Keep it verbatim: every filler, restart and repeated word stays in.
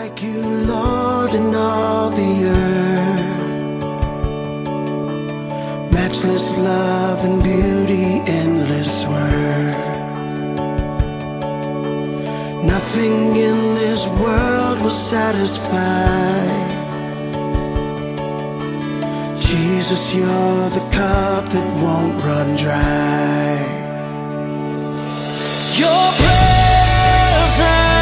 like you, Lord, in all the earth. Matchless love and beauty, endless worth. Nothing in this world will satisfy. Jesus, you're the cup that won't run dry. Your presence